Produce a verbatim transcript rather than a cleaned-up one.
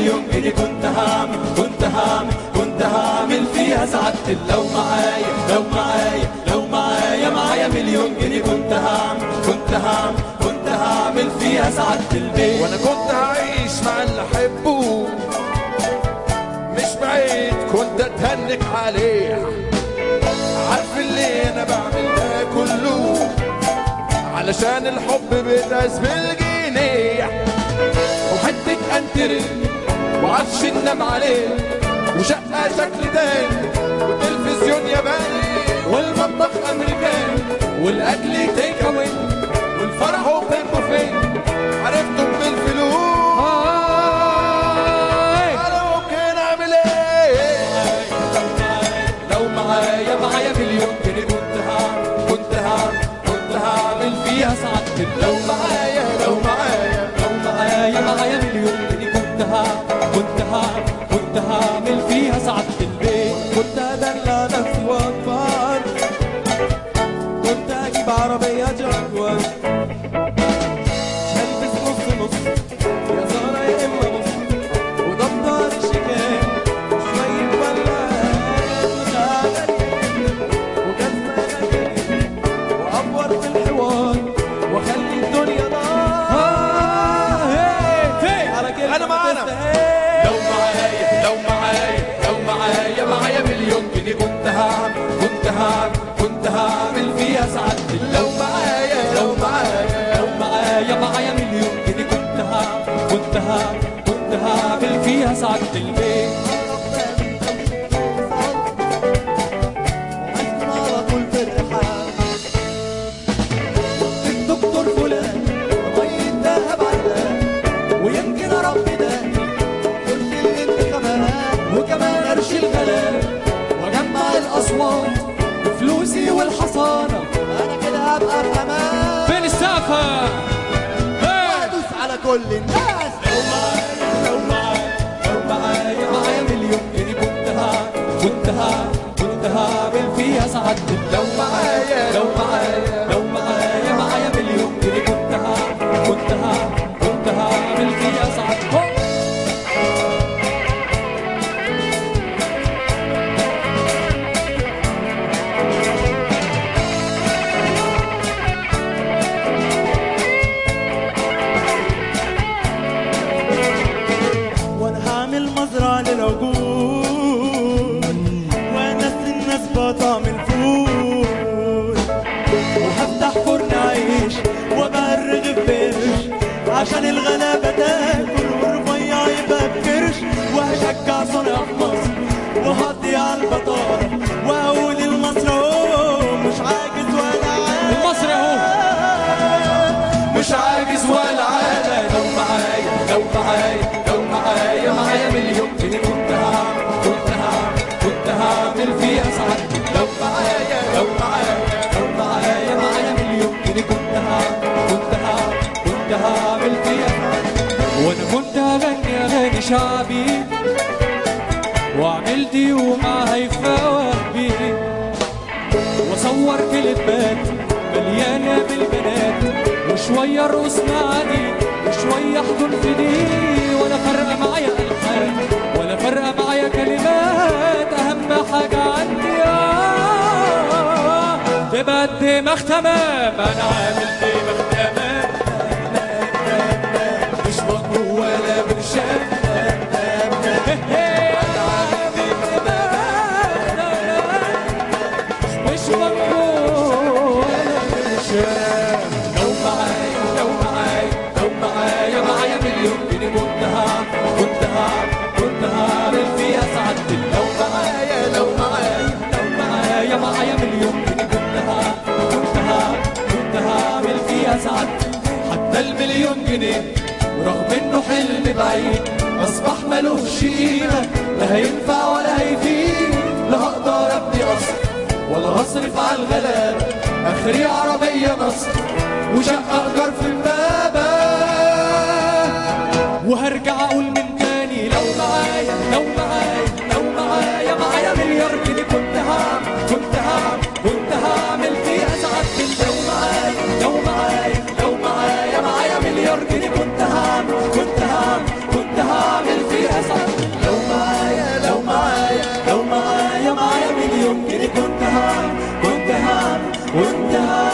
مليون جنيه كنت هعمل كنت هعمل كنت هعمل فيها سعادة. لو معايا لو معايا لو معايا معايا مليون جنيه كنت هعمل كنت هعمل كنت هعمل فيها سعادة البيت. وانا كنت هعيش مع اللي احبه مش بعيد كنت اتهنك عليه. عارف اللي انا بعمل ده كله علشان الحب بيداس بالجنيه. وحتة انتري وعفش ننام عليه وشقة شكل تاني وتلفزيون ياباني والمطبخ امريكاني والاكل تيك اواي والفرح اوبن بوفيه. عرفتم بالفلوس انا ممكن اعمل ايه؟ لو معايا معايا مليون جنيه كنت هعمل كنت هعمل كنت هعمل فيها سعادة. لو معايا لو معايا لو معايا معايا مليون جنيه كنت هعمل كنت هعمل كنت هعمل فيها سعادة البيت. كنت ادلع نفسي واكبر كنت اجيب عربية جاكوار هلبس نص نص يا زارة يا اما نص ودفتر الشيكات وشوية ولايات وشغالين وجزمة غالية وأبور في الحوار واخلي الدنيا نار على كلمة أنا معانا. لو معايا لو معايا لو معايا معايا مليون جنيه كنت هعمل كنت هعمل كنت هعمل فيها سعادة. لو معايا لو معايا لو معايا معايا مليون جنيه كنت هعمل كنت هعمل كنت هعمل فيها سعادة البيت. وعايزكن على طول في الرحاب الدكتور فلان مية دهب علان ويمكن ربي داني قرش الانتخابات وكمان قرش الغلاب واجمع الاصوات وفلوسي والحصانة. انا كده هبقى في امان فين السقفة؟ وادوس على كل الناس. لو معايا لو معايا لو معايا معايا مليون جنيه كنت هعمل كنت هعمل كنت هعمل فيها سعادة. لو معايا لو معايا لو معايا معايا مليون جنيه كنت هعمل كنت هعمل كنت هعمل فيها سعادة. وانا هعمل مزرعة للعجول وانس الناس بطعم الفول وهفتح فرن عيش وابقى الرغيف بقرش عشان الغلابة تاكل والرفيع يبقى بكرش. وهشجع صنع في مصر وهقضي على البطالة واقول المصري اهو مش عاجز ولا عادي. المصري اهو مش عاجز ولا عادي. لو معايا لو معايا لو معايا معايا مليون جنيه كنت هعمل كنت هعمل كنت هعمل فيها سعادة. لو معايا لو معايا لو معايا معايا مليون جنيه كنت هعمل كنت هعمل كنت هعمل فيها سعادة. وانا كنت هغني اغاني شعبي واعمل دي ومعها يفوق بيه واصور كليبات مليانه بالبنات وشويه رقص معاني وشويه حضن في دي. ولا فارقه معايا الحان ولا فارقه معايا كلمات. اهم حاجه عندي آه تبقى الدماغ تمام. انا عامل دماغ تمام مش مطلوب ولا برشام. مش مطلوب ولا برشام. لو معايا لو معايا لو معايا معايا مليون جنيه كنت هعمل كنت هعمل كنت هعمل فيها سعادة. لو معايا لو معايا لو معايا معايا مليون جنيه كنت هعمل كنت هعمل كنت هعمل فيها سعادة. حتى المليون جنيه رغم انه حلم بعيد اصبح ملوش قيمة. لا هينفع ولا هيفيد لا هقدر ابني قصر ولا هصرف على الغلاب. اخري عربية نصر وشقة ايجار في امبابة. وهرجع اقول من تاني لو معايا لو معايا لو معايا معايا مليار جنيه كنت هعمل كنت هعمل كنت هعمل فيها سعادة. لو معايا لو معايا لو معايا معايا مليار جنيه كنت هعمل كنت هعمل كنت هعمل فيها منتهى